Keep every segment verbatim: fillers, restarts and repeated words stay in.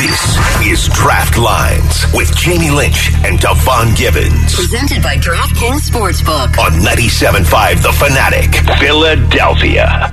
This is Draft Lines with Jamie Lynch and Devon Gibbons. Presented by DraftKings Sportsbook. On ninety-seven point five The Fanatic, Philadelphia.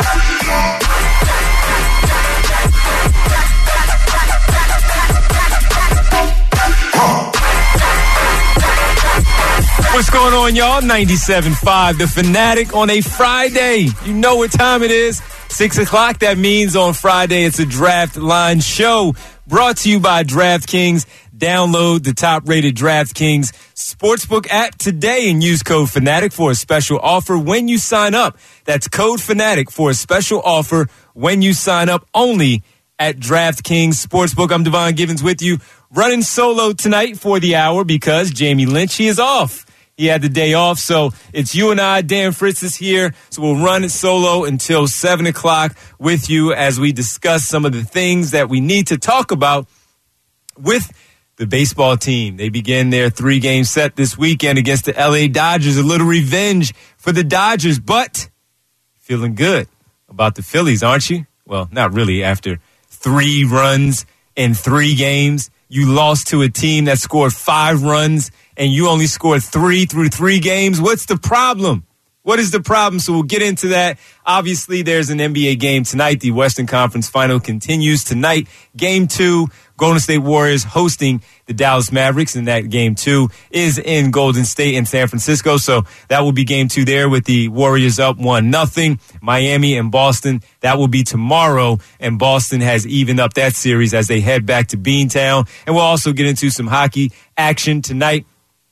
What's going on, y'all? ninety-seven point five The Fanatic on a Friday. You know what time it is. six o'clock. That means on Friday it's a Draft Line show brought to you by DraftKings. Download the top-rated DraftKings Sportsbook app today and use code FANATIC for a special offer when you sign up. That's code FANATIC for a special offer when you sign up only at DraftKings Sportsbook. I'm Devon Gibbons with you, running solo tonight for the hour because Jamie Lynch, he is off. He had the day off, so it's you and I. Dan Fritz is here, so we'll run it solo until seven o'clock with you as we discuss some of the things that we need to talk about with the baseball team. They begin their three-game set this weekend against the L A Dodgers. A little revenge for the Dodgers, but feeling good about the Phillies, aren't you? Well, not really. After three runs in three games, you lost to a team that scored five runs and you only scored three through three games. What's the problem? What is the problem? So we'll get into that. Obviously, there's an N B A game tonight. The Western Conference Final continues tonight. Game two, Golden State Warriors hosting the Dallas Mavericks, and that game two is in Golden State and San Francisco. So that will be game two there with the Warriors up one nothing. Miami and Boston, that will be tomorrow, and Boston has evened up that series as they head back to Beantown. And we'll also get into some hockey action tonight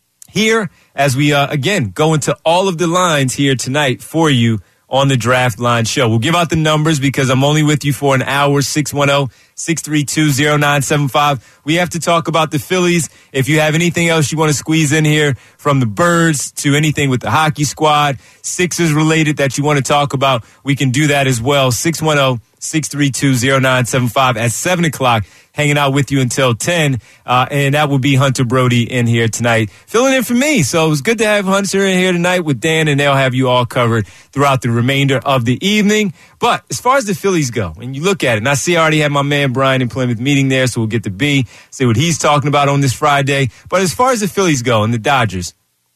here as we, uh, again, go into all of the lines here tonight for you on the Draft Line show. We'll give out the numbers because I'm only with you for an hour, six one zero, six three two, zero nine seven five. We have to talk about the Phillies. If you have anything else you want to squeeze in here, from the Birds to anything with the hockey squad, Sixers related that you want to talk about, we can do that as well. six one zero, six three two, zero nine seven five at seven o'clock. Hanging out with you until ten, uh, and that will be Hunter Brody in here tonight, filling in for me. So it was good to have Hunter in here tonight with Dan, and they'll have you all covered throughout the remainder of the evening. But as far as the Phillies go, when you look at it, and I see I already have my man Brian in Plymouth meeting there, so we'll get to B, see what he's talking about on this Friday. But as far as the Phillies go and the Dodgers,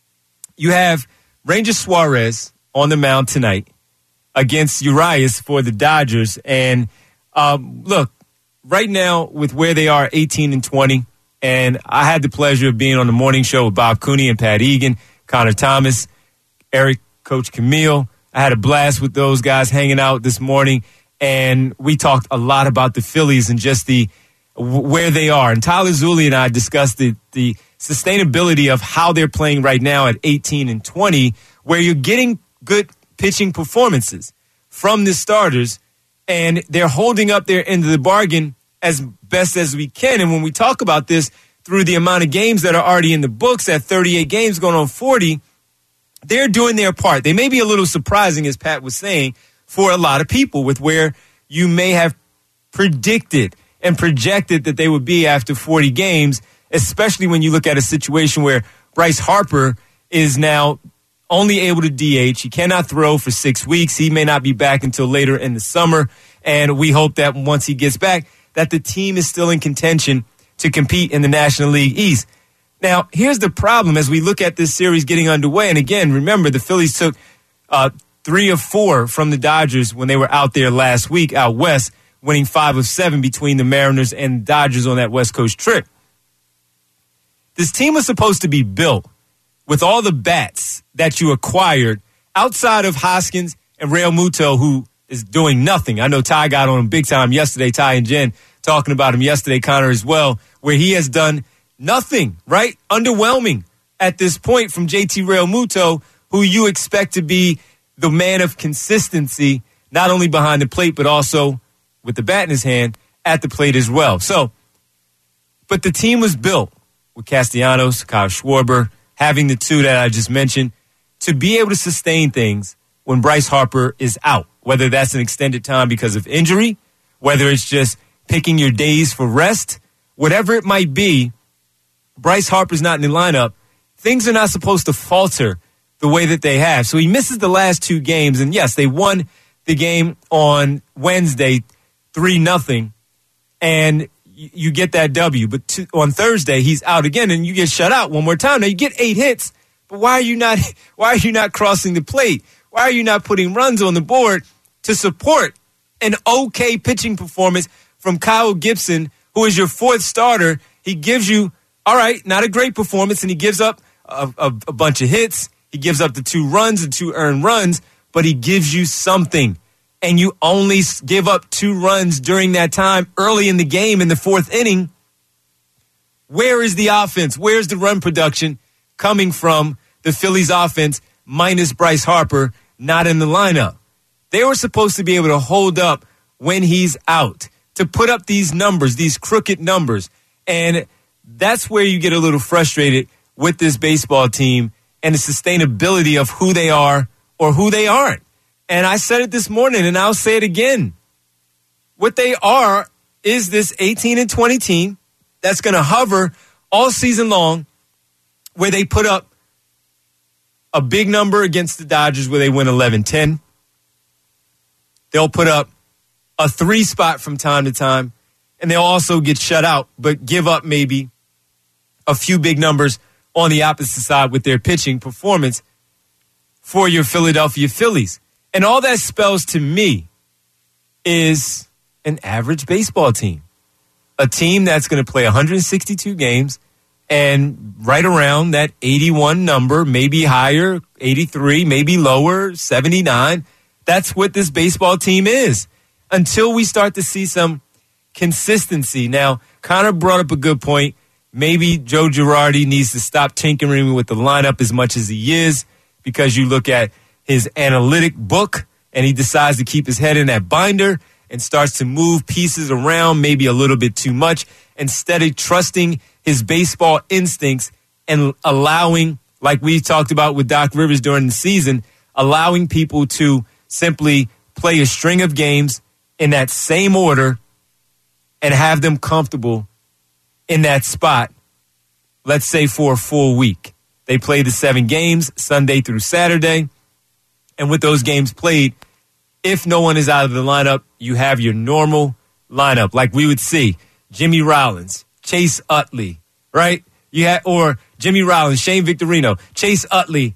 you have Ranger Suarez on the mound tonight against Urias for the Dodgers. And um, look, right now, with where they are, eighteen and twenty, and I had the pleasure of being on the morning show with Bob Cooney and Pat Egan, Connor Thomas, Eric, Coach Camille. I had a blast with those guys hanging out this morning, and we talked a lot about the Phillies and just the where they are. And Tyler Zulli and I discussed the, the sustainability of how they're playing right now at eighteen and twenty, where you're getting good pitching performances from the starters, and they're holding up their end of the bargain as best as we can. And when we talk about this through the amount of games that are already in the books at thirty-eight games going on forty, they're doing their part. They may be a little surprising, as Pat was saying, for a lot of people with where you may have predicted and projected that they would be after forty games, especially when you look at a situation where Bryce Harper is now only able to D H. He cannot throw for six weeks. He may not be back until later in the summer. And we hope that once he gets back, that the team is still in contention to compete in the National League East. Now, here's the problem as we look at this series getting underway. And again, remember, the Phillies took uh, three of four from the Dodgers when they were out there last week out west, winning five of seven between the Mariners and Dodgers on that West Coast trip. This team was supposed to be built with all the bats that you acquired outside of Hoskins and Real Muto, who is doing nothing. I know Ty got on him big time yesterday, Ty and Jen talking about him yesterday, Connor as well, where he has done nothing, right? Underwhelming at this point from J T Real Muto, who you expect to be the man of consistency, not only behind the plate, but also with the bat in his hand at the plate as well. So, but the team was built with Castellanos, Kyle Schwarber, having the two that I just mentioned, to be able to sustain things when Bryce Harper is out, whether that's an extended time because of injury, whether it's just picking your days for rest, whatever it might be, Bryce Harper's not in the lineup. Things are not supposed to falter the way that they have. So he misses the last two games, and yes, they won the game on Wednesday three nothing, and you, you get that W. But to, on Thursday, he's out again, and you get shut out one more time. Now, you get eight hits, but why are you not, why are you not crossing the plate? Why are you not putting runs on the board to support an okay pitching performance from Kyle Gibson, who is your fourth starter? He gives you, all right, not a great performance, and he gives up a, a, a bunch of hits. He gives up the two runs and two earned runs, but he gives you something. And you only give up two runs during that time early in the game in the fourth inning. Where is the offense? Where's the run production coming from the Phillies offense minus Bryce Harper not in the lineup? They were supposed to be able to hold up when he's out, to put up these numbers, these crooked numbers. And that's where you get a little frustrated with this baseball team and the sustainability of who they are or who they aren't. And I said it this morning, and I'll say it again. What they are is this eighteen and twenty team that's going to hover all season long, where they put up a big number against the Dodgers where they win eleven ten. They'll put up a three spot from time to time, and they'll also get shut out, but give up maybe a few big numbers on the opposite side with their pitching performance for your Philadelphia Phillies. And all that spells to me is an average baseball team. A team that's going to play one hundred sixty-two games and right around that eighty-one number, maybe higher, eighty-three, maybe lower, seventy-nine. That's what this baseball team is until we start to see some consistency. Now, Connor brought up a good point. Maybe Joe Girardi needs to stop tinkering with the lineup as much as he is, because you look at his analytic book and he decides to keep his head in that binder and starts to move pieces around maybe a little bit too much instead of trusting his baseball instincts and allowing, like we talked about with Doc Rivers during the season, allowing people to simply play a string of games in that same order and have them comfortable in that spot, let's say for a full week. They play the seven games, Sunday through Saturday. And with those games played, if no one is out of the lineup, you have your normal lineup. Like we would see Jimmy Rollins, Chase Utley, right? You had, or Jimmy Rollins, Shane Victorino, Chase Utley,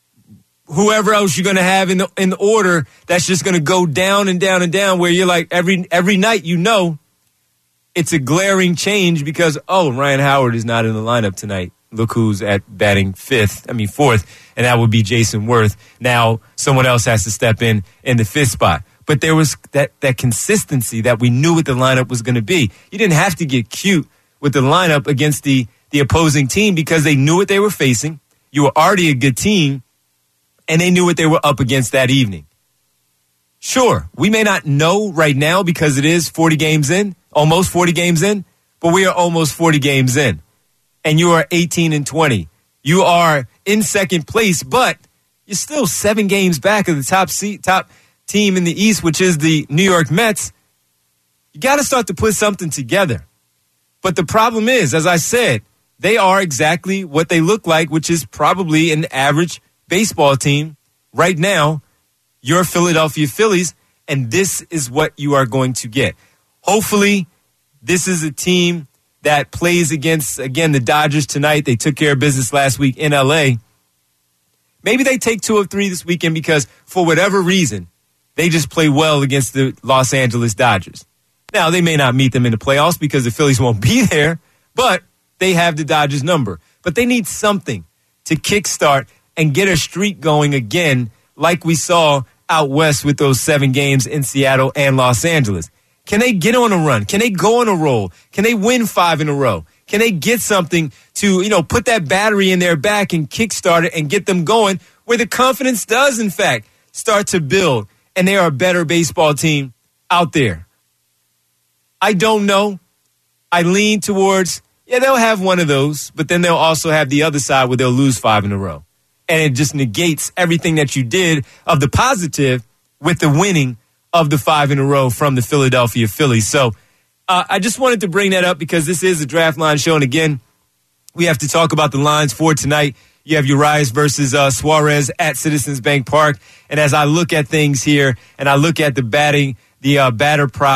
whoever else you're going to have in the, in the order that's just going to go down and down and down, where you're like every every night, you know, it's a glaring change because, oh, Ryan Howard is not in the lineup tonight. Look who's at batting fifth, I mean fourth, and that would be Jason Worth. Now someone else has to step in in the fifth spot. But there was that, that consistency that we knew what the lineup was going to be. You didn't have to get cute with the lineup against the, the opposing team because they knew what they were facing. You were already a good team, and they knew what they were up against that evening. Sure, we may not know right now because it is forty games in, almost forty games in, but we are almost forty games in. And you are eighteen and twenty. You are in second place, but you're still seven games back of the top seat, top team in the East, which is the New York Mets. You got to start to put something together. But the problem is, as I said, they are exactly what they look like, which is probably an average baseball team right now. Your Philadelphia Phillies, and this is what you are going to get. Hopefully, this is a team that plays against, again, the Dodgers tonight. They took care of business last week in L A. Maybe they take two of three this weekend because, for whatever reason, they just play well against the Los Angeles Dodgers. Now, they may not meet them in the playoffs because the Phillies won't be there, but they have the Dodgers number. But they need something to kickstart and get a streak going again, like we saw out west with those seven games in Seattle and Los Angeles. Can they get on a run? Can they go on a roll? Can they win five in a row? Can they get something to, you know, put that battery in their back and kickstart it and get them going where the confidence does, in fact, start to build and they are a better baseball team out there? I don't know. I lean towards, yeah, they'll have one of those, but then they'll also have the other side where they'll lose five in a row. And it just negates everything that you did of the positive with the winning of the five in a row from the Philadelphia Phillies. So uh, I just wanted to bring that up because this is a draft line show. And again, we have to talk about the lines for tonight. You have Urias versus uh, Suarez at Citizens Bank Park. And as I look at things here and I look at the batting, the uh, batter props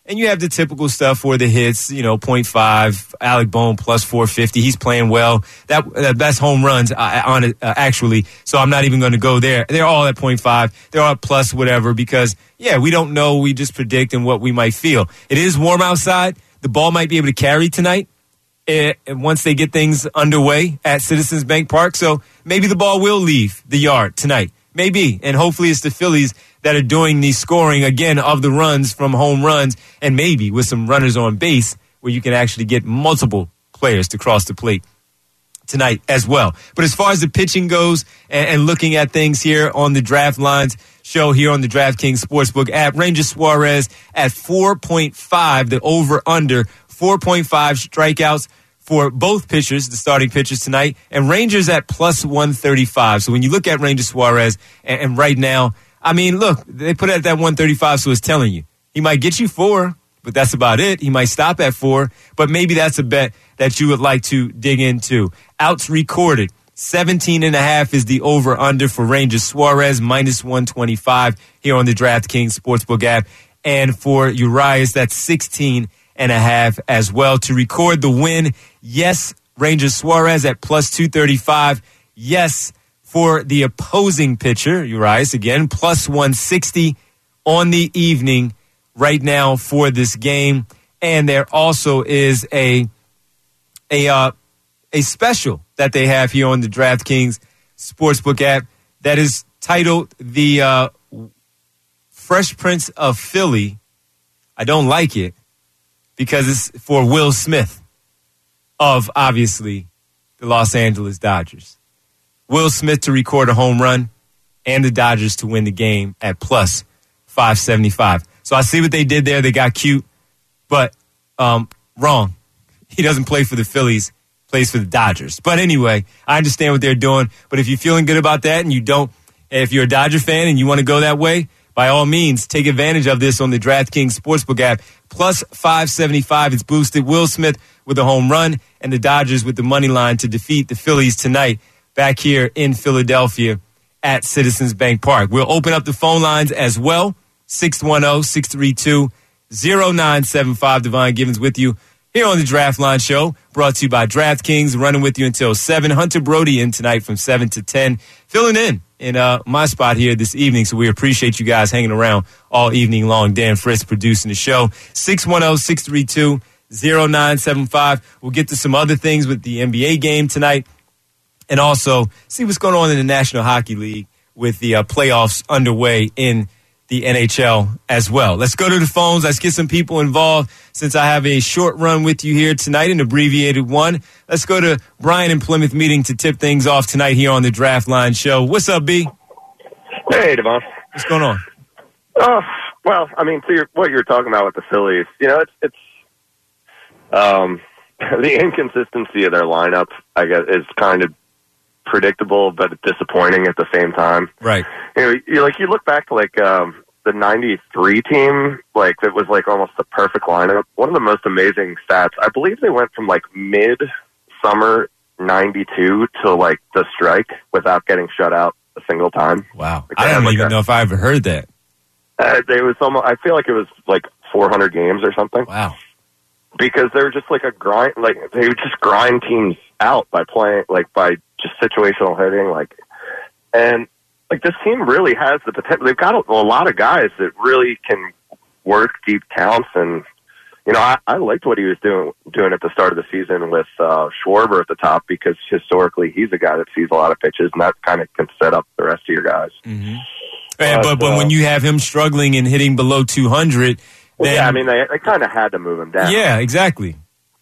And you have the typical stuff for the hits, you know, point five, Alec Bohm plus four fifty. He's playing well. That uh, Best home runs uh, on it, uh, actually. So I'm not even going to go there. They're all at point five. They're all at plus whatever because, yeah, we don't know. We just predict and what we might feel. It is warm outside. The ball might be able to carry tonight uh, once they get things underway at Citizens Bank Park. So maybe the ball will leave the yard tonight. Maybe. And hopefully it's the Phillies that are doing the scoring, again, of the runs from home runs, and maybe with some runners on base where you can actually get multiple players to cross the plate tonight as well. But as far as the pitching goes and, and looking at things here on the Draft Lines show here on the DraftKings Sportsbook app, Ranger Suarez at four point five, the over-under, four point five strikeouts for both pitchers, the starting pitchers tonight, and Rangers at plus one thirty-five. So when you look at Ranger Suarez, and, and right now, I mean, look, they put it at that one thirty-five, so it's telling you. He might get you four, but that's about it. He might stop at four, but maybe that's a bet that you would like to dig into. Outs recorded, seventeen and a half is the over-under for Ranger Suarez, minus one twenty-five here on the DraftKings Sportsbook app. And for Urias, that's sixteen and a half as well. To record the win, yes, Ranger Suarez at plus two thirty-five. Yes, for the opposing pitcher, Urias, again, plus one sixty on the evening right now for this game. And there also is a a uh, a special that they have here on the DraftKings Sportsbook app that is titled the uh, Fresh Prince of Philly. I don't like it because it's for Will Smith of, obviously, the Los Angeles Dodgers. Will Smith to record a home run and the Dodgers to win the game at plus five seventy-five. So I see what they did there. They got cute, but um, wrong. He doesn't play for the Phillies, plays for the Dodgers. But anyway, I understand what they're doing. But if you're feeling good about that and you don't, if you're a Dodger fan and you want to go that way, by all means, take advantage of this on the DraftKings Sportsbook app. Plus five seventy-five, it's boosted. Will Smith with a home run and the Dodgers with the money line to defeat the Phillies tonight back here in Philadelphia at Citizens Bank Park. We'll open up the phone lines as well. six one zero, six three two, zero nine seven five. Devon Givens with you here on the Draft Line Show, brought to you by DraftKings, running with you until seven. Hunter Brody in tonight from seven to ten, filling in in uh, my spot here this evening. So we appreciate you guys hanging around all evening long. Dan Fritz producing the show. six one zero, six three two, zero nine seven five. We'll get to some other things with the N B A game tonight and also see what's going on in the National Hockey League with the uh, playoffs underway in the N H L as well. Let's go to the phones. Let's get some people involved since I have a short run with you here tonight, an abbreviated one. Let's go to Brian in Plymouth meeting to tip things off tonight here on the Draft Line Show. What's up, B? Hey, Devon. What's going on? Oh, well, I mean, to your, what you were talking about with the Phillies, you know, it's, it's um, the inconsistency of their lineup, I guess, is kind of predictable but disappointing at the same time. Right. You know, you, like you look back to like um, the ninety-three team, like that was like almost the perfect lineup. One of the most amazing stats, I believe they went from like mid-summer ninety-two to like the strike without getting shut out a single time. Wow. Like, I don't like even a, know if I ever heard that. Uh, they was almost, I feel like it was like four hundred games or something. Wow. Because they were just like a grind, like they would just grind teams out by playing, like by just situational hitting, like, and like this team really has the potential. They've got a, a lot of guys that really can work deep counts, and you know, I, I liked what he was doing doing at the start of the season with uh, Schwarber at the top because historically he's a guy that sees a lot of pitches, and that kind of can set up the rest of your guys. Mm-hmm. Yeah, but, but but uh, when you have him struggling and hitting below two hundred, well, then yeah, I mean they, they kind of had to move him down. Yeah, exactly.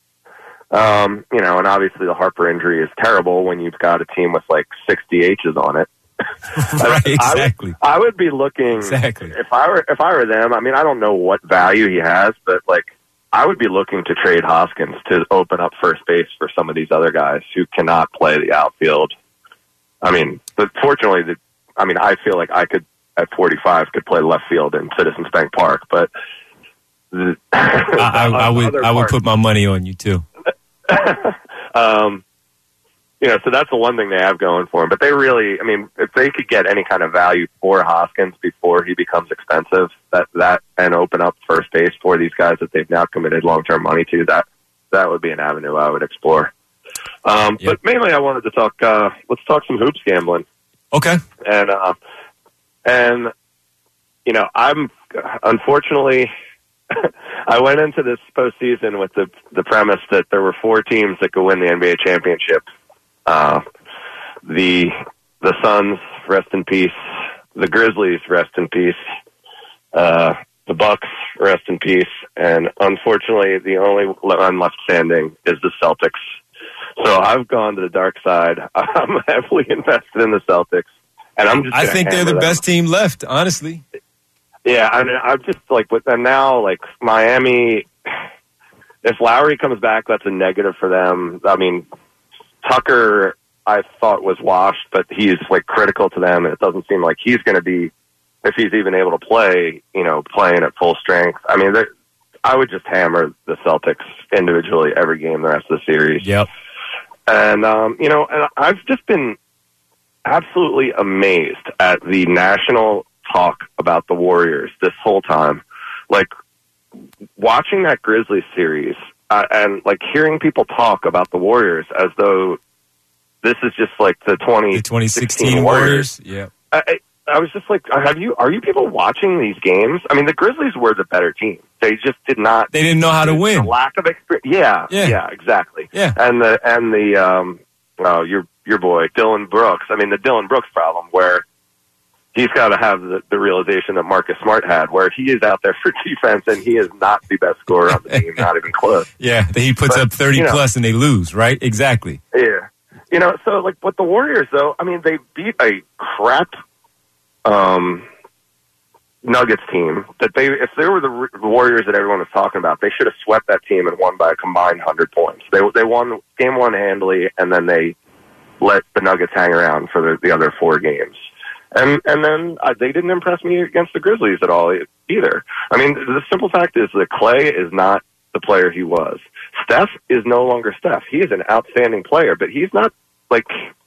Um, you know, and obviously the Harper injury is terrible when you've got a team with like sixty H's on it. Right, exactly. I would, I would be looking exactly if I were if I were them. I mean, I don't know what value he has, but like I would be looking to trade Hoskins to open up first base for some of these other guys who cannot play the outfield. I mean, but fortunately, the, I mean, I feel like I could at forty-five could play left field in Citizens Bank Park, but the, I, I, I would I would put my money on you too. um, you know, so that's the one thing they have going for them. But they really, I mean, if they could get any kind of value for Hoskins before he becomes expensive, that that and open up first base for these guys that they've now committed long-term money to, that that would be an avenue I would explore. Um, yep. But mainly, I wanted to talk. Uh, let's talk some hoops gambling. Okay. And uh, and you know, I'm unfortunately. I went into this postseason with the the premise that there were four teams that could win the N B A championship. Uh, the the Suns, rest in peace. The Grizzlies, rest in peace. Uh, the Bucks, rest in peace. And unfortunately, the only one left standing is the Celtics. So I've gone to the dark side. I'm heavily invested in the Celtics, and I'm just. I think they're the them. best team left, honestly. Yeah, I mean, I'm just like with them now. Like Miami, if Lowry comes back, that's a negative for them. I mean, Tucker, I thought was washed, but he's like critical to them, and it doesn't seem like he's going to be, if he's even able to play, you know, playing at full strength. I mean, I would just hammer the Celtics individually every game the rest of the series. Yep. And um, you know, and I've just been absolutely amazed at the national talk about the Warriors this whole time. Like, watching that Grizzlies series uh, and, like, hearing people talk about the Warriors as though this is just, like, the twenty sixteen Warriors. Warriors. Yeah. I, I was just like, have you, are you people watching these games? I mean, the Grizzlies were the better team. They just did not. They didn't know how to win. Lack of experience. Yeah, yeah. Yeah, exactly. Yeah. And the, and the, um, oh, your, your boy, Dylan Brooks. I mean, the Dylan Brooks problem where he's got to have the, the realization that Marcus Smart had, where he is out there for defense and he is not the best scorer on the team, not even close. Yeah, he puts but, up thirty you know, plus and they lose, right? Exactly. Yeah. You know, so like with the Warriors, though, I mean, they beat a crap um, Nuggets team that they, if they were the Warriors that everyone was talking about, they should have swept that team and won by a combined one hundred points. They, they won game one handily, and then they let the Nuggets hang around for the, the other four games. And and then uh, they didn't impress me against the Grizzlies at all either. I mean, the simple fact is that Klay is not the player he was. Steph is no longer Steph. He is an outstanding player, but he's not, like,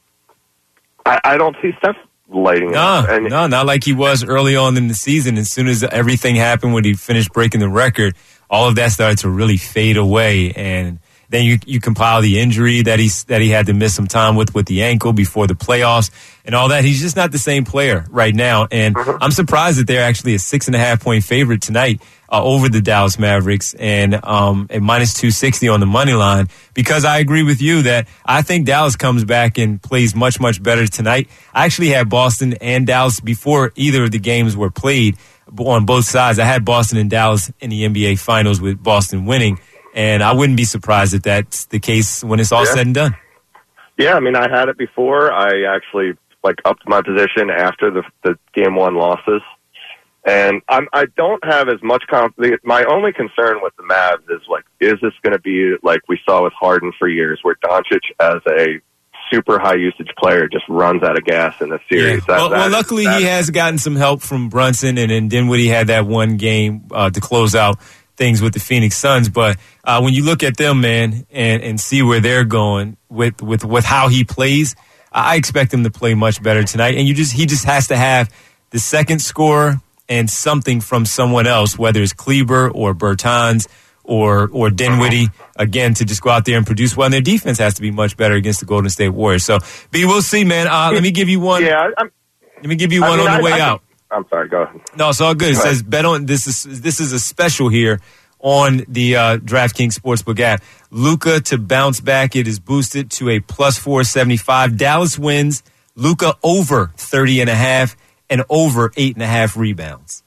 I, I don't see Steph lighting no, up. And, no, not like he was early on in the season. As soon as everything happened when he finished breaking the record, all of that started to really fade away. And then you you compile the injury that he that he had to miss some time with with the ankle before the playoffs and all that. He's just not the same player right now, and mm-hmm. I'm surprised that they're actually a six and a half point favorite tonight uh, over the Dallas Mavericks and um, a minus two sixty on the money line. Because I agree with you that I think Dallas comes back and plays much much better tonight. I actually had Boston and Dallas before either of the games were played on both sides. I had Boston and Dallas in the N B A Finals with Boston winning. And I wouldn't be surprised if that's the case when it's all yeah. said and done. Yeah, I mean, I had it before. I actually, like, upped my position after the, the game one losses. And I'm, I don't have as much confidence. My only concern with the Mavs is, like, is this going to be like we saw with Harden for years, where Doncic as a super high-usage player just runs out of gas in the series? Yeah. That, well, that well, is, luckily he has gotten some help from Brunson, and, and Dinwiddie had that one game uh, to close out things with the Phoenix Suns. But uh, when you look at them, man, and, and see where they're going with, with, with how he plays, I expect him to play much better tonight. And you just he just has to have the second scorer and something from someone else, whether it's Kleber or Bertans or or Dinwiddie, again, to just go out there and produce well. And their defense has to be much better against the Golden State Warriors. So, B, we'll see, man. Uh, let me give you one. Yeah, I'm, let me give you one I mean, on the I, way I, out. I'm sorry, go ahead. No, it's all good. It go says ahead. bet on this is this is a special here on the uh, DraftKings Sportsbook app. Luka to bounce back. It is boosted to a plus four seventy-five. Dallas wins. Luka over thirty and a half and over eight and a half rebounds.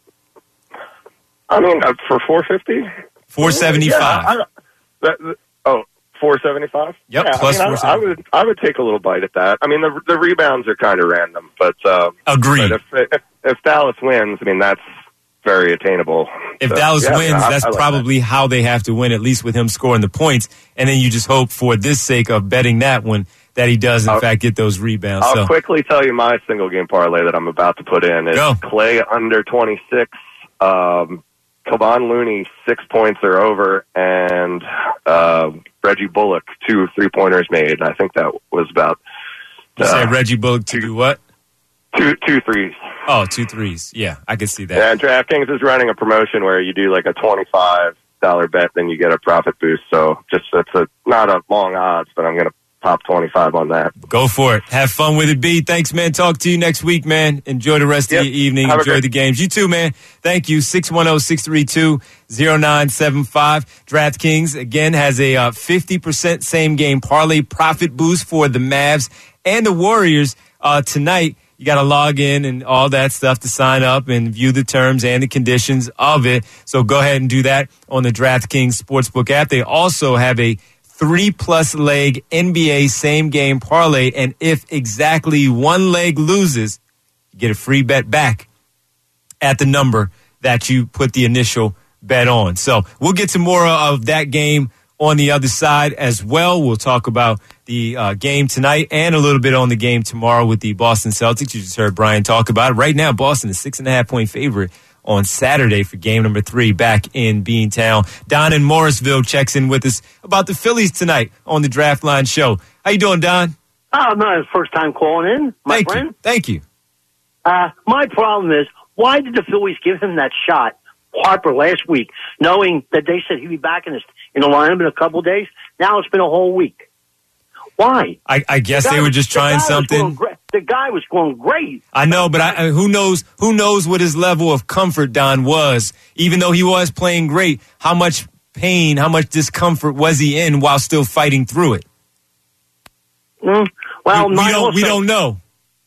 I mean, uh, for four fifty, four seventy-five. Yeah, I, that, that, oh, four seventy-five. Yep, yeah, plus I, mean, I, I would I would take a little bite at that. I mean, the the rebounds are kind of random, but uh, agreed. But if, if if Dallas wins, I mean, that's very attainable. If so, Dallas yeah, wins, I, that's I like probably that. how they have to win, at least with him scoring the points. And then you just hope for this sake of betting that one that he does, in I'll, fact, get those rebounds. I'll so. quickly tell you my single game parlay that I'm about to put in is Go. Klay under twenty-six, um, Kevon Looney six points or over, and uh, Reggie Bullock, two three-pointers made. I think that was about... You uh, say Reggie Bullock to do what? Two, two threes. Oh, two threes. Yeah, I can see that. Yeah, DraftKings is running a promotion where you do like a twenty-five dollars bet, then you get a profit boost. So just it's a not a long odds, but I'm going to pop twenty-five on that. Go for it. Have fun with it, B. Thanks, man. Talk to you next week, man. Enjoy the rest yep. of your evening. Have Enjoy the games. You too, man. Thank you. six one zero, six three two, zero nine seven five. DraftKings, again, has a uh, fifty percent same-game parlay profit boost for the Mavs and the Warriors uh, tonight. You got to log in and all that stuff to sign up and view the terms and the conditions of it. So go ahead and do that on the DraftKings Sportsbook app. They also have a three-plus leg N B A same-game parlay, and if exactly one leg loses, you get a free bet back at the number that you put the initial bet on. So we'll get to more of that game on the other side as well. We'll talk about the uh, game tonight and a little bit on the game tomorrow with the Boston Celtics. You just heard Brian talk about it. Right now, Boston is six and a half point favorite on Saturday for game number three back in Beantown. Don in Morrisville checks in with us about the Phillies tonight on the Draft Line Show. How you doing, Don? Oh, no, it's first time calling in, my Thank friend. you. Thank you. Uh, my problem is, why did the Phillies give him that shot, Harper, last week, knowing that they said he'd be back in the, in the lineup in a couple of days? Now it's been a whole week. Why? I, I guess the they were was, just trying the something. The guy was going great. I know, but I, who knows? Who knows what his level of comfort, Don, was? Even though he was playing great, how much pain, how much discomfort was he in while still fighting through it? Mm, well, we, we don't. also, we don't know.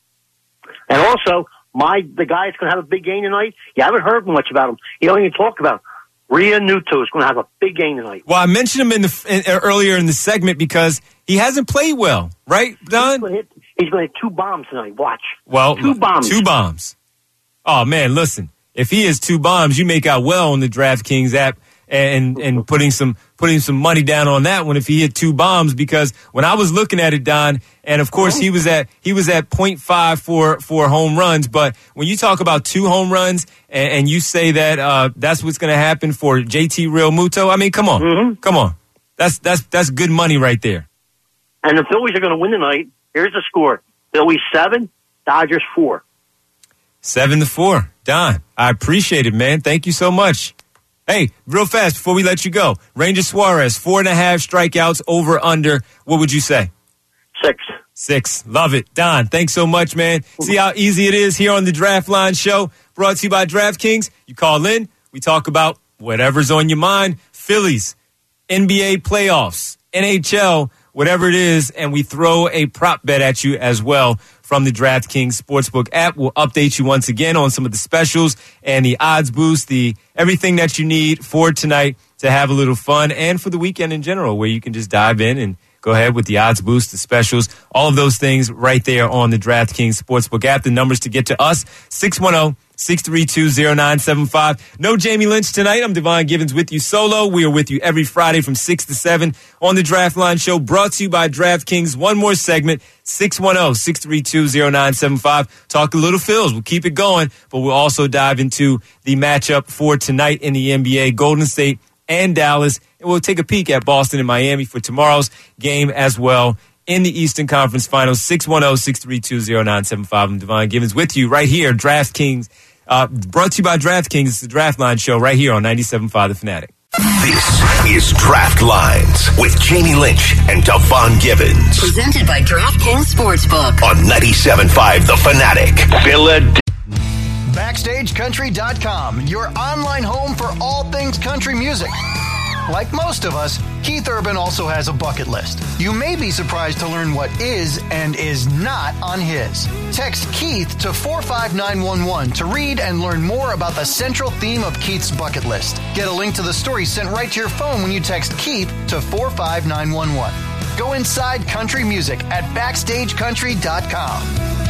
And also, my the guy that's going to have a big game tonight. You haven't heard much about him. You don't even talk about him. Ria Nuto is going to have a big game tonight. Well, I mentioned him in the in, earlier in the segment because he hasn't played well, right, Don? He's going to hit, he's going to hit two bombs tonight. Watch. Well, two bombs. Two bombs. Oh man, listen. If he has two bombs, you make out well on the DraftKings app and and putting some putting some money down on that one if he hit two bombs, because when I was looking at it, Don, and of course he was at he was at point five for for home runs, but when you talk about two home runs and, and you say that uh, that's what's going to happen for J T Real Muto, I mean, come on, mm-hmm. come on, that's that's that's good money right there. And the Phillies are going to win tonight. Here's the score: Phillies seven, Dodgers four. Seven to four, Don. I appreciate it, man. Thank you so much. Hey, real fast before we let you go, Ranger Suarez, four and a half strikeouts, over, under. What would you say? Six. Six. Love it. Don, thanks so much, man. See how easy it is here on the Draft Line Show, brought to you by DraftKings. You call in, we talk about whatever's on your mind, Phillies, N B A playoffs, N H L, whatever it is, and we throw a prop bet at you as well from the DraftKings Sportsbook app. We'll update you once again on some of the specials and the odds boost, the everything that you need for tonight to have a little fun and for the weekend in general, where you can just dive in and go ahead with the odds boost, the specials, all of those things right there on the DraftKings Sportsbook app. The numbers to get to us, six one zero, six three two, zero nine seven five. No Jamie Lynch tonight. I'm Devon Givens with you solo. We are with you every Friday from six to seven on the Draft Line Show, brought to you by DraftKings. One more segment, six one zero, six three two, zero nine seven five. Talk a little Phils. We'll keep it going, but we'll also dive into the matchup for tonight in the N B A, Golden State and Dallas. And we'll take a peek at Boston and Miami for tomorrow's game as well in the Eastern Conference Finals. six one zero, six three two, zero nine seven five. I'm Devon Givens with you right here, DraftKings. Uh, brought to you by DraftKings. It's the Draft Line Show right here on ninety-seven point five The Fanatic. This is Draft Lines with Jamie Lynch and Devon Givens. Presented by DraftKings Sportsbook On ninety-seven point five The Fanatic. Philadelphia. Backstage Country dot com, your online home for all things country music. Like most of us, Keith Urban also has a bucket list. You may be surprised to learn what is and is not on his. Text Keith to four five nine one one to read and learn more about the central theme of Keith's bucket list. Get a link to the story sent right to your phone when you text Keith to four five nine one one. Go inside country music at Backstage Country dot com.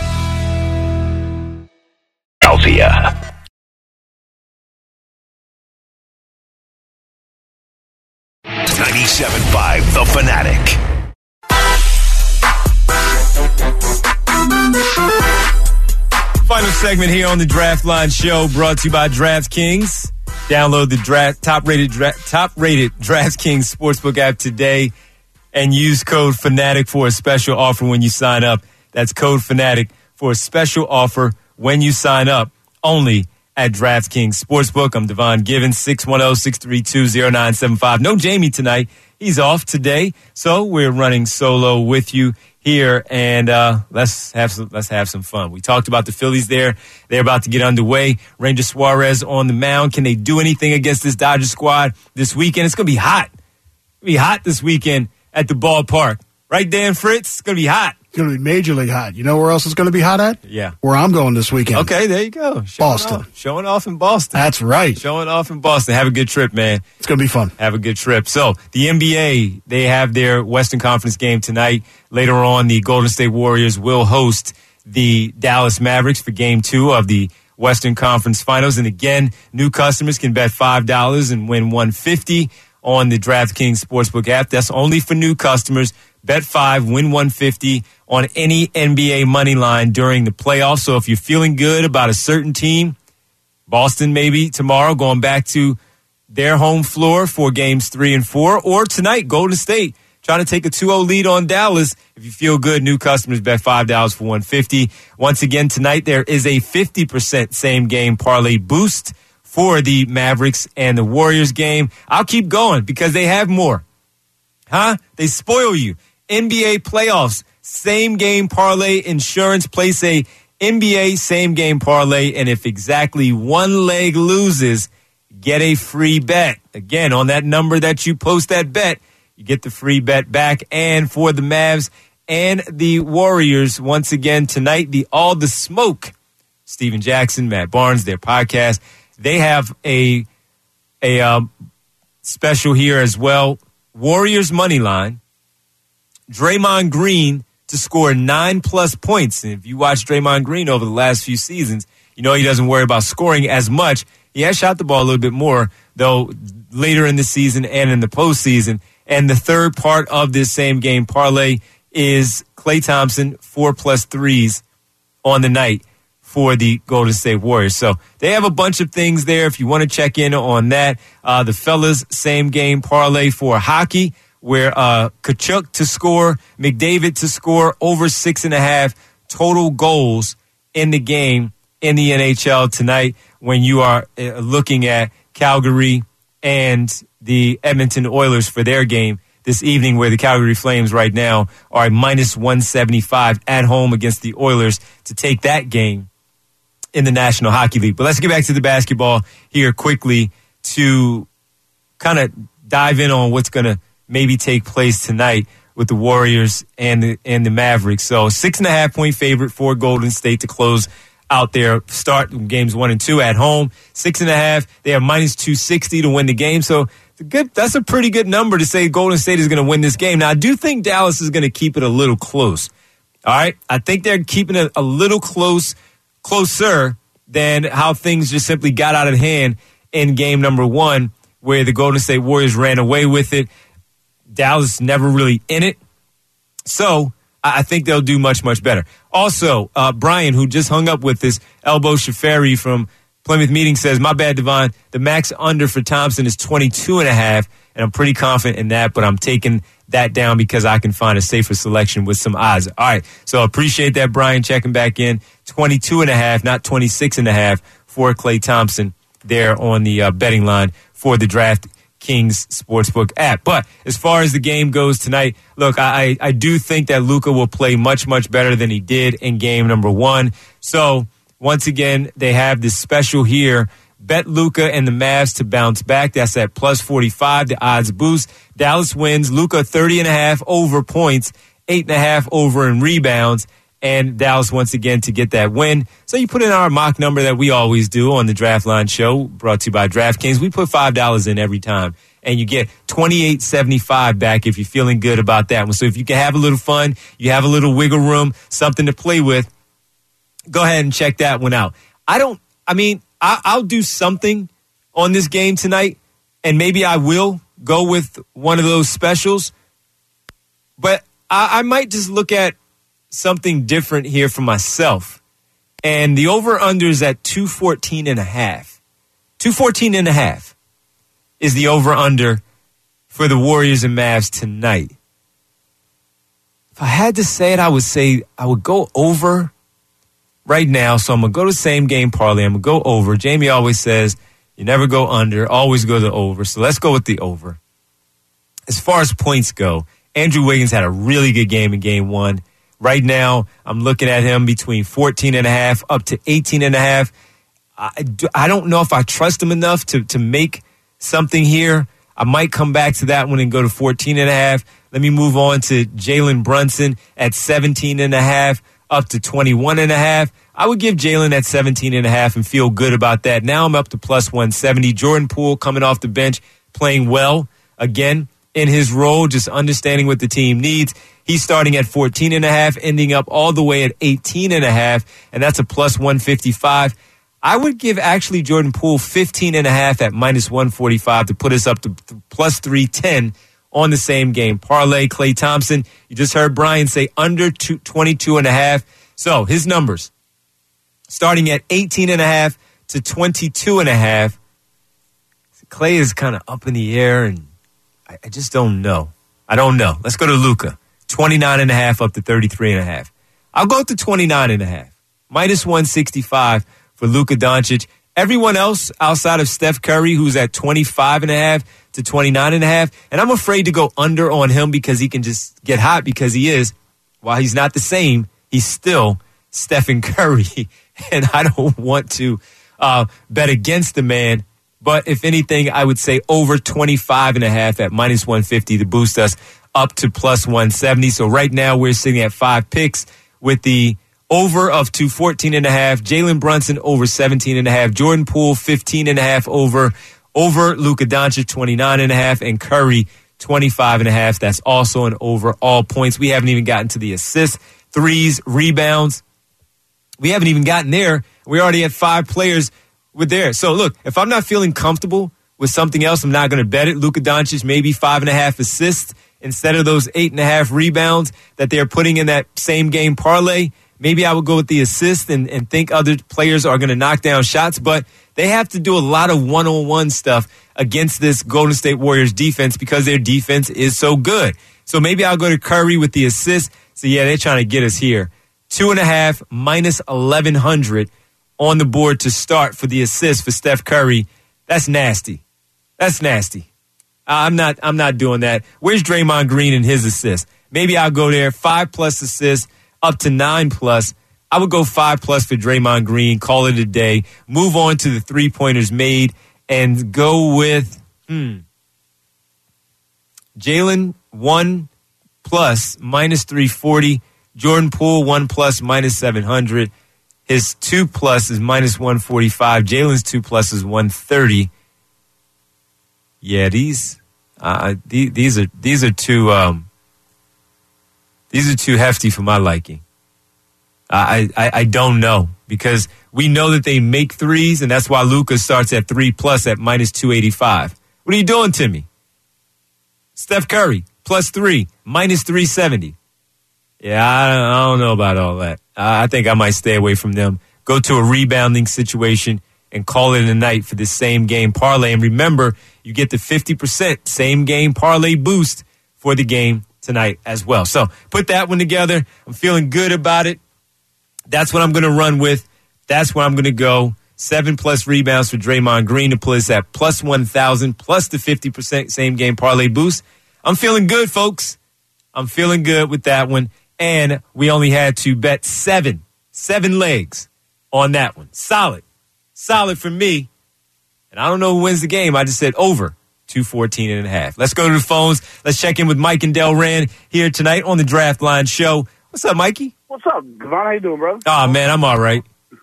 Althea. ninety-seven point five The Fanatic. Final segment here on the Draft Line Show, brought to you by DraftKings. Download the draft top-rated dra- top-rated DraftKings Sportsbook app today. and use code Fanatic for a special offer when you sign up. That's code Fanatic for a special offer when you sign up, only at DraftKings Sportsbook. I'm Devon Givens, six one zero, six three two, zero nine seven five. No Jamie tonight. He's off today, so we're running solo with you here, and uh, let's have some let's have some fun. We talked about the Phillies there. They're about to get underway. Ranger Suarez on the mound. Can they do anything against this Dodgers squad this weekend? It's going to be hot. It's going to be hot this weekend at the ballpark. Right, Dan Fritz? It's going to be hot. It's going to be majorly hot. You know where else it's going to be hot at? Yeah. Where I'm going this weekend. Okay, there you go. Showing Boston. Off. Showing off in Boston. That's right. Showing off in Boston. Have a good trip, man. It's going to be fun. Have a good trip. So, the N B A, they have their Western Conference game tonight. Later on, the Golden State Warriors will host the Dallas Mavericks for game two of the Western Conference Finals. And again, new customers can bet five dollars and win one hundred fifty dollars on the DraftKings Sportsbook app. That's only for new customers. Bet five, win one hundred fifty dollars on any N B A money line during the playoffs. So if you're feeling good about a certain team, Boston maybe tomorrow going back to their home floor for games three and four, or tonight, Golden State trying to take a two oh lead on Dallas. If you feel good, new customers bet five dollars for one hundred fifty dollars. Once again, tonight there is a fifty percent same game parlay boost for the Mavericks and the Warriors game. I'll keep going because they have more. Huh? They spoil you. N B A playoffs, same game parlay insurance. Place a N B A same game parlay, and if exactly one leg loses, get a free bet. Again, on that number that you post that bet, you get the free bet back. And for the Mavs and the Warriors, once again tonight, the All the Smoke, Steven Jackson, Matt Barnes, their podcast, they have a a um, special here as well. Warriors money line. Draymond Green to score nine plus points. And if you watch Draymond Green over the last few seasons, you know he doesn't worry about scoring as much. He has shot the ball a little bit more, though, later in the season and in the postseason. And the third part of this same game parlay is Klay Thompson, four plus threes on the night for the Golden State Warriors. So they have a bunch of things there if you want to check in on that. Uh, the fellas, same game parlay for hockey, where uh, Kachuk to score, McDavid to score over six and a half total goals in the game in the N H L tonight when you are uh, looking at Calgary and the Edmonton Oilers for their game this evening, where the Calgary Flames right now are at minus one seventy-five at home against the Oilers to take that game in the National Hockey League. But let's get back to the basketball here quickly to kind of dive in on what's going to maybe take place tonight with the Warriors and the, and the Mavericks. So six and a half point favorite for Golden State to close out their start games one and two at home. Six and a half. They have minus two sixty to win the game. So it's a good, that's a pretty good number to say Golden State is going to win this game. Now, I do think Dallas is going to keep it a little close. All right. I think they're keeping it a little close, closer than how things just simply got out of hand in game number one, where the Golden State Warriors ran away with it. Dallas never really in it. So I think they'll do much, much better. Also, uh, Brian, who just hung up with this, Elbow Shafari from Plymouth Meeting says, my bad, Devon, the max under for Thompson is twenty-two and a half, and I'm pretty confident in that, but I'm taking that down because I can find a safer selection with some odds. All right, so appreciate that, Brian, checking back in. twenty-two and a half, not twenty-six and a half for Klay Thompson there on the uh, betting line for the DraftKings Sportsbook app. But as far as the game goes tonight, look, I, I do think that Luka will play much, much better than he did in game number one. So once again, they have this special here. Bet Luka and the Mavs to bounce back. That's at plus forty-five. The odds boost. Dallas wins. Luka thirty and a half over points, eight and a half over in rebounds. And Dallas once again to get that win. So you put in our mock number that we always do on the Draft Line Show, brought to you by DraftKings. We put five dollars in every time, and you get twenty-eight seventy-five back if you're feeling good about that one. So if you can have a little fun, you have a little wiggle room, something to play with, go ahead and check that one out. I don't, I mean, I, I'll do something on this game tonight, and maybe I will go with one of those specials, but I, I might just look at something different here for myself. And the over-under is at two fourteen and a half. two fourteen and a half is the over-under for the Warriors and Mavs tonight. if I had to say it, I would say I would go over right now. So I'm going to go to same game parlay. I'm going to go over. Jamie always says you never go under, always go to over. So let's go with the over. As far as points go, Andrew Wiggins had a really good game in game one. Right now, I'm looking at him between fourteen and a half up to eighteen and a half. I, I don't know if I trust him enough to, to make something here. I might come back to that one and go to fourteen and a half. Let me move on to Jalen Brunson at seventeen and a half up to twenty-one and a half. I would give Jalen at seventeen and a half and feel good about that. Now I'm up to plus one seventy. Jordan Poole coming off the bench, playing well again in his role, just understanding what the team needs. He's starting at fourteen and a half, ending up all the way at eighteen and a half, and that's a plus one fifty-five. I would give actually Jordan Poole fifteen and a half at minus one forty-five to put us up to plus three ten on the same game parlay. Klay Thompson, you just heard Brian say under twenty-two and a half. So his numbers starting at eighteen and a half to twenty-two and a half. Klay is kind of up in the air, and I, I just don't know. I don't know. Let's go to Luka. twenty-nine and a half up to thirty-three and a half. I'll go to twenty-nine and a half. Minus one sixty-five for Luka Doncic. Everyone else outside of Steph Curry, who's at twenty-five and a half to twenty-nine and a half. And I'm afraid to go under on him because he can just get hot because he is. While he's not the same, he's still Stephen Curry. And I don't want to uh, bet against the man. But if anything, I would say over twenty-five and a half at minus one fifty to boost us up to plus one seventy. So right now we're sitting at five picks with the over of two fourteen and a half. Jalen Brunson over seventeen and a half. Jordan Poole fifteen and a half over. Over Luka Doncic twenty-nine and a half and Curry twenty-five and a half. That's also an over all points. We haven't even gotten to the assists, threes, rebounds. We haven't even gotten there. We already had five players with there. So look, if I'm not feeling comfortable with something else, I'm not going to bet it. Luka Doncic maybe five and a half assists instead of those eight and a half rebounds that they're putting in that same game parlay. Maybe I would go with the assist and, and think other players are going to knock down shots, but they have to do a lot of one-on-one stuff against this Golden State Warriors defense because their defense is so good. So maybe I'll go to Curry with the assist. So, yeah, they're trying to get us here. Two and a half, minus eleven hundred on the board to start for the assist for Steph Curry. That's nasty. That's nasty. I'm not I'm not doing that. Where's Draymond Green and his assist? Maybe I'll go there. Five plus assists up to nine plus. I would go five plus for Draymond Green, call it a day, move on to the three-pointers made, and go with hmm, Jalen one plus, minus three forty. Jordan Poole one plus, minus seven hundred. His two plus is minus one forty-five. Jalen's two plus is one thirty. Yeah, these uh, these, these are these are too um, these are too hefty for my liking. I, I I don't know because we know that they make threes, and that's why Luka starts at three plus at minus two eighty-five. What are you doing to me? Steph Curry plus three, minus three seventy. Yeah, I, I don't know about all that. I think I might stay away from them. Go to a rebounding situation and call it a night for this same game parlay. And remember, you get the fifty percent same game parlay boost for the game tonight as well. So put that one together. I'm feeling good about it. That's what I'm going to run with. That's where I'm going to go. Seven plus rebounds for Draymond Green to put us at plus one thousand, plus the fifty percent same game parlay boost. I'm feeling good, folks. I'm feeling good with that one. And we only had to bet seven, seven legs on that one. Solid. Solid for me. And I don't know who wins the game. I just said over two fourteen and a half. Let's go to the phones. Let's check in with Mike and Delran here tonight on the Draft Line Show. What's up, Mikey? What's up, Devon? How you doing, bro? Oh, man, I'm all right.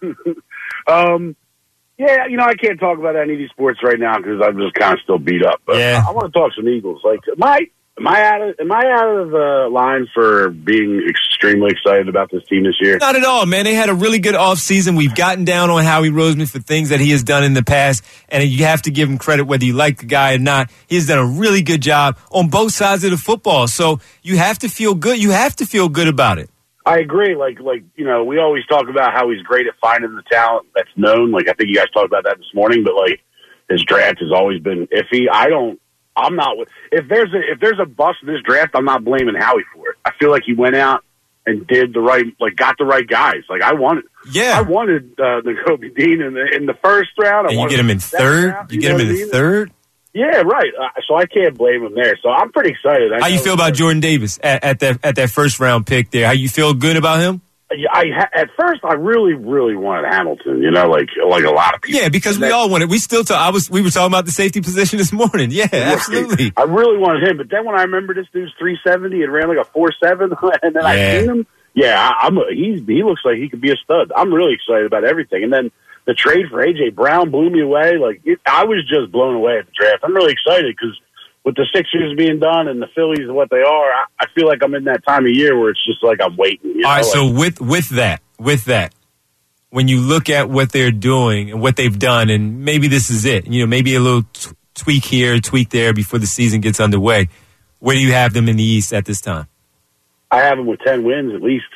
um, yeah, you know, I can't talk about any of these sports right now because I'm just kind of still beat up. But yeah. I, I want to talk some Eagles. Like, am I, am I out of, am I out of the line for being extremely excited about this team this year? Not at all, man. They had a really good offseason. We've gotten down on Howie Roseman for things that he has done in the past, and you have to give him credit whether you like the guy or not. He has done a really good job on both sides of the football. So you have to feel good. You have to feel good about it. I agree. Like, like you know, we always talk about how he's great at finding the talent that's known. Like, I think you guys talked about that this morning. But like, his draft has always been iffy. I don't. I'm not. If there's a if there's a bust in this draft, I'm not blaming Howie for it. I feel like he went out and did the right, like got the right guys. Like I wanted, yeah, I wanted uh, Nakobe Dean in the in the first round. I and you wanted get him in third. Round, you, you get him in the mean? third. Yeah, right. Uh, so I can't blame him there. So I'm pretty excited. I How you feel about Jordan Davis at, at that at that first round pick there? How you feel good about him? I at first I really really wanted Hamilton, you know, like like a lot of people. Yeah, because we all wanted. We still talk. I was we were talking about the safety position this morning. Yeah, absolutely. I really wanted him, but then when I remember this dude's three seventy and ran like a four seven, and then yeah. I seen him. Yeah, I, I'm. A, he's he looks like he could be a stud. I'm really excited about everything. And then the trade for A J Brown blew me away. Like it, I was just blown away at the draft. I'm really excited because with the Sixers being done and the Phillies and what they are, I, I feel like I'm in that time of year where it's just like I'm waiting. You know? All right, like, so with with that, with that, when you look at what they're doing and what they've done, and maybe this is it, you know, maybe a little t- tweak here, tweak there before the season gets underway. Where do you have them in the East at this time? I have them with ten wins at least.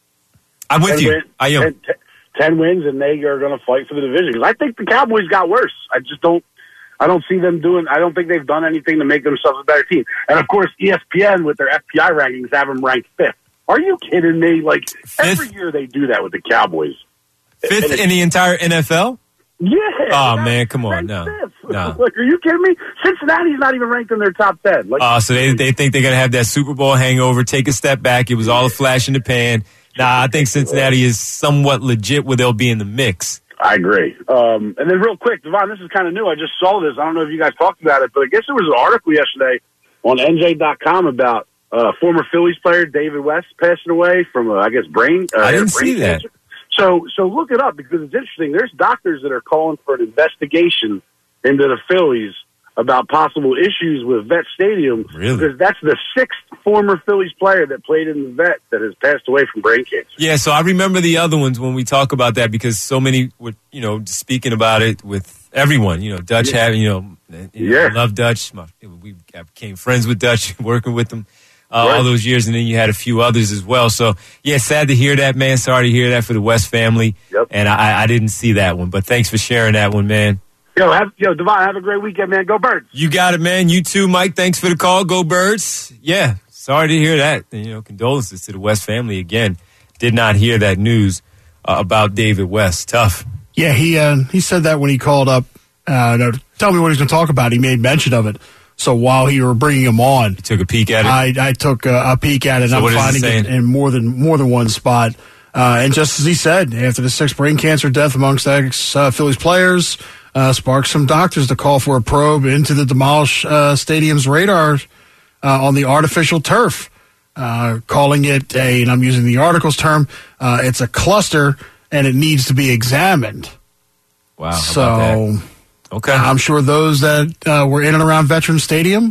I'm with you. Wins, I am. ten, ten wins, and they are going to fight for the division because I think the Cowboys got worse. I just don't. I don't see them doing. I don't think they've done anything to make themselves a better team. And of course, E S P N with their F P I rankings have them ranked fifth. Are you kidding me? Like fifth? Every year they do that with the Cowboys. Fifth in the entire N F L? Yeah. Oh man, come on, no, no. Like, are you kidding me? Cincinnati's not even ranked in their top ten. Like, oh, so they they think they're gonna have that Super Bowl hangover. Take a step back. It was all a flash in the pan. Nah, I think Cincinnati is somewhat legit where they'll be in the mix. I agree. Um, and then real quick, Devon, this is kind of new. I just saw this. I don't know if you guys talked about it, but I guess there was an article yesterday on N J dot com about uh, former Phillies player David West passing away from, uh, I guess, brain uh, I didn't brain see that. cancer. So, so look it up because it's interesting. There's doctors that are calling for an investigation into the Phillies about possible issues with Vet Stadium. Really? Because that's the sixth former Phillies player that played in the Vet that has passed away from brain cancer. Yeah, so I remember the other ones when we talk about that because so many were, you know, speaking about it with everyone. You know, Dutch yeah. having, you know, you know yeah. I love Dutch. My, we became friends with Dutch, working with them uh, right. all those years, and then you had a few others as well. So, yeah, sad to hear that, man. Sorry to hear that for the West family. Yep. And I, I didn't see that one, but thanks for sharing that one, man. Yo, have, yo, Devon, have a great weekend, man. Go Birds. You got it, man. You too, Mike. Thanks for the call. Go Birds. Yeah, sorry to hear that. You know, condolences to the West family again. Did not hear that news uh, about David West. Tough. Yeah, he uh, he said that when he called up uh, to tell me what he's going to talk about. He made mention of it. So while you were bringing him on, you took a peek at it. I, I took a, a peek at it. So and what I'm is it finding it in more than more than one spot. Uh, and just as he said, after the sixth brain cancer death amongst ex uh, Phillies players, uh, sparked some doctors to call for a probe into the demolished uh, stadium's radar uh, on the artificial turf, uh, calling it a, and I'm using the article's term, uh, it's a cluster and it needs to be examined. Wow. How so, about that? Okay. I'm sure those that uh, were in and around Veterans Stadium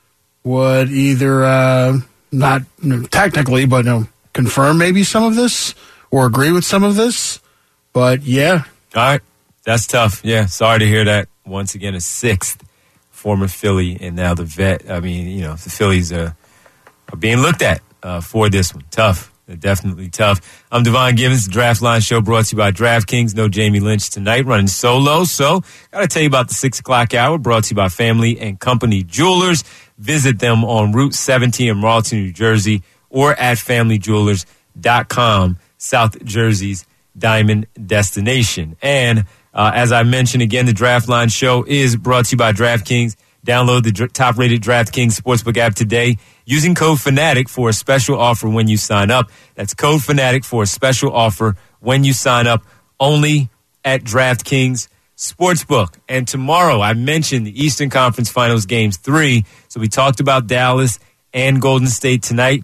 would either uh, not you know, technically, but you know, confirm maybe some of this or agree with some of this. But yeah. All right. That's tough. Yeah. Sorry to hear that. Once again, a sixth former Philly and now the Vet. I mean, you know, the Phillies are, are being looked at uh, for this one. Tough. They're definitely tough. I'm Devon Givens, the Draft Line Show brought to you by DraftKings. No Jamie Lynch tonight, running solo. So, got to tell you about the six o'clock hour brought to you by Family and Company Jewelers. Visit them on Route seventeen in Marlton, New Jersey, or at family jewelers dot com, South Jersey's diamond destination. And uh, as I mentioned again, the Draft Line Show is brought to you by DraftKings. Download the dr- top-rated DraftKings Sportsbook app today using code FANATIC for a special offer when you sign up. That's code FANATIC for a special offer when you sign up only at DraftKings Sportsbook. And tomorrow, I mentioned the Eastern Conference Finals Games three. So we talked about Dallas and Golden State tonight.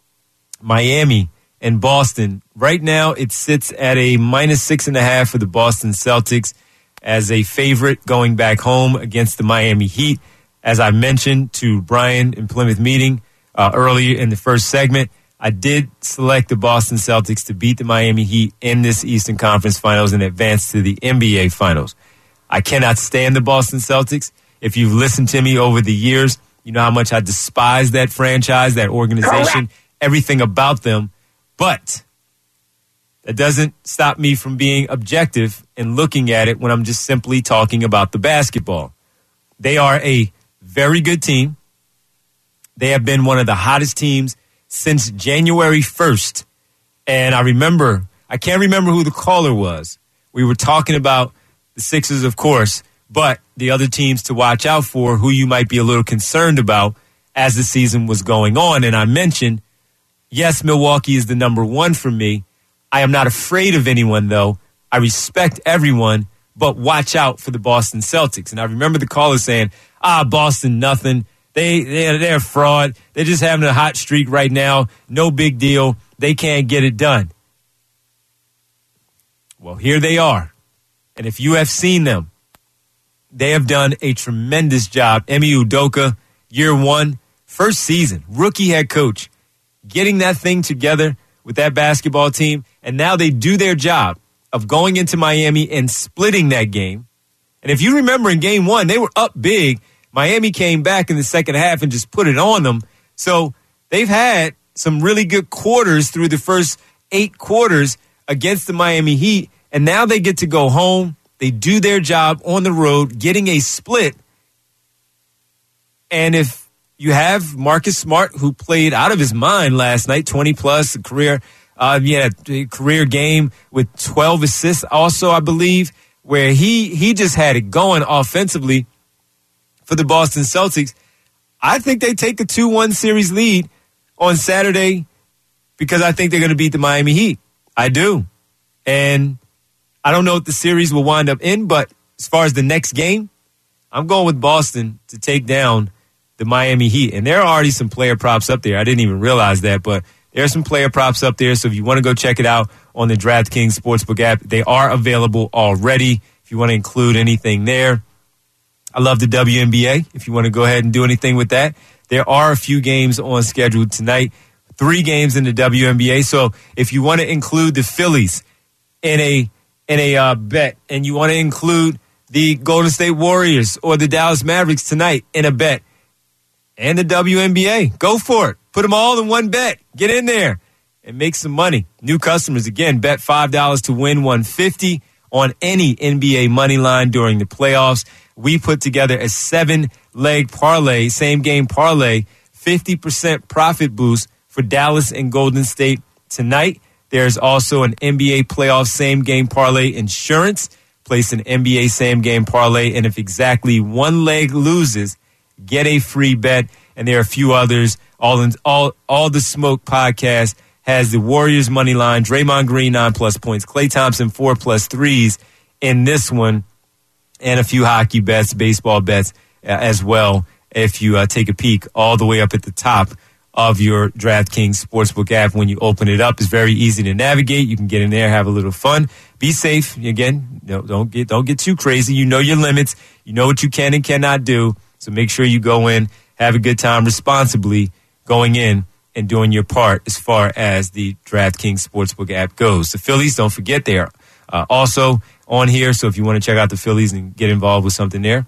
Miami and Boston. Right now, it sits at a minus six and a half for the Boston Celtics as a favorite going back home against the Miami Heat. As I mentioned to Brian in Plymouth Meeting uh, earlier in the first segment, I did select the Boston Celtics to beat the Miami Heat in this Eastern Conference Finals and advance to the N B A Finals. I cannot stand the Boston Celtics. If you've listened to me over the years, you know how much I despise that franchise, that organization, everything about them. But that doesn't stop me from being objective and looking at it when I'm just simply talking about the basketball. They are a very good team. They have been one of the hottest teams since January first. And I remember, I can't remember who the caller was. We were talking about the Sixers, of course, but the other teams to watch out for, who you might be a little concerned about as the season was going on. And I mentioned, yes, Milwaukee is the number one for me. I am not afraid of anyone, though. I respect everyone, but watch out for the Boston Celtics. And I remember the caller saying, ah, Boston, nothing. They, they're, they're a fraud. They're just having a hot streak right now. No big deal. They can't get it done. Well, here they are. And if you have seen them, they have done a tremendous job. Ime Udoka, year one, first season, rookie head coach, getting that thing together with that basketball team. And now they do their job of going into Miami and splitting that game. And if you remember in game one, they were up big. Miami came back in the second half and just put it on them. So they've had some really good quarters through the first eight quarters against the Miami Heat. And now they get to go home. They do their job on the road, getting a split. And if you have Marcus Smart, who played out of his mind last night, twenty plus, a career, uh, yeah, career game with twelve assists also, I believe, where he, he just had it going offensively for the Boston Celtics. I think they take a two one series lead on Saturday because I think they're going to beat the Miami Heat. I do. And I don't know what the series will wind up in, but as far as the next game, I'm going with Boston to take down the Miami Heat. And there are already some player props up there. I didn't even realize that, but there are some player props up there. So if you want to go check it out on the DraftKings Sportsbook app, they are available already. If you want to include anything there, I love the W N B A. If you want to go ahead and do anything with that, there are a few games on schedule tonight, three games in the W N B A. So if you want to include the Phillies in a in a uh, bet, and you want to include the Golden State Warriors or the Dallas Mavericks tonight in a bet, and the W N B A, go for it. Put them all in one bet. Get in there and make some money. New customers, again, bet five dollars to win one hundred fifty dollars on any N B A money line during the playoffs. We put together a seven-leg parlay, same-game parlay, fifty percent profit boost for Dallas and Golden State tonight. There's also an N B A playoff same-game parlay insurance. Place an N B A same-game parlay, and if exactly one leg loses, get a free bet. And there are a few others. All in, all, all the Smoke podcast has the Warriors money line, Draymond Green nine plus points, Klay Thompson four plus threes in this one, and a few hockey bets, baseball bets uh, as well. If you uh, take a peek all the way up at the top of your DraftKings Sportsbook app, when you open it up, it's very easy to navigate. You can get in there, have a little fun, be safe. Again, don't, don't get don't get too crazy. You know your limits. You know what you can and cannot do. So make sure you go in, have a good time responsibly, going in and doing your part as far as the DraftKings Sportsbook app goes. The Phillies, don't forget, they are uh, also on here. So if you want to check out the Phillies and get involved with something there,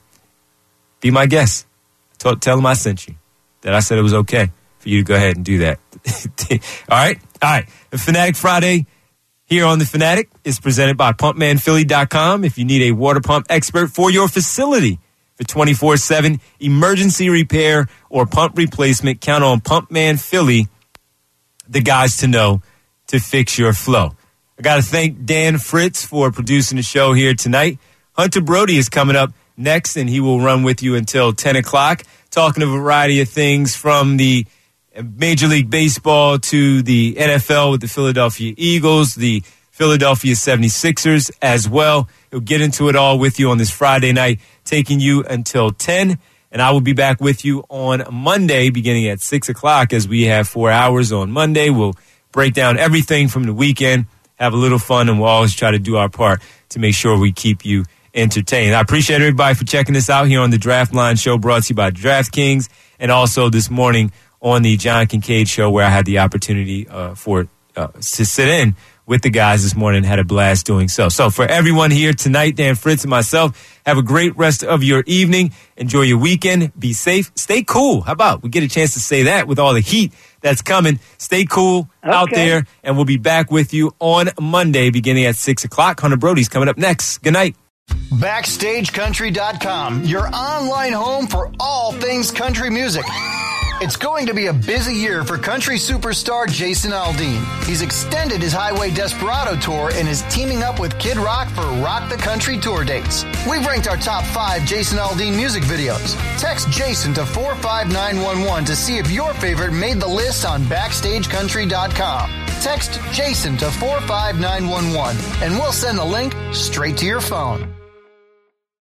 be my guest. Tell, tell them I sent you, that I said it was okay for you to go ahead and do that. All right? All right. The Fanatic Friday here on The Fanatic is presented by pump man philly dot com. If you need a water pump expert for your facility for twenty-four seven emergency repair or pump replacement, count on Pumpman Philly, the guys to know to fix your flow. I got to thank Dan Fritz for producing the show here tonight. Hunter Brody is coming up next, and he will run with you until ten o'clock, talking a variety of things from the Major League Baseball to the N F L with the Philadelphia Eagles, the Philadelphia seventy-sixers as well. He'll get into it all with you on this Friday night, taking you until ten. And I will be back with you on Monday beginning at six o'clock as we have four hours on Monday. We'll break down everything from the weekend, have a little fun, and we'll always try to do our part to make sure we keep you entertained. I appreciate everybody for checking us out here on the Draft Line Show, brought to you by DraftKings, and also this morning on the John Kincaid Show, where I had the opportunity uh, for uh, to sit in with the guys this morning and had a blast doing so. So for everyone here tonight, Dan Fritz and myself, have a great rest of your evening. Enjoy your weekend. Be safe. Stay cool. How about we get a chance to say that with all the heat that's coming? Stay cool okay. out there, and we'll be back with you on Monday beginning at six o'clock. Hunter Brody's coming up next. Good night. Backstage Country dot com, your online home for all things country music. It's going to be a busy year for country superstar Jason Aldean. He's extended his Highway Desperado tour and is teaming up with Kid Rock for Rock the Country tour dates. We've ranked our top five Jason Aldean music videos. Text Jason to four five nine one one to see if your favorite made the list on backstage country dot com. Text Jason to four five nine one one and we'll send the link straight to your phone.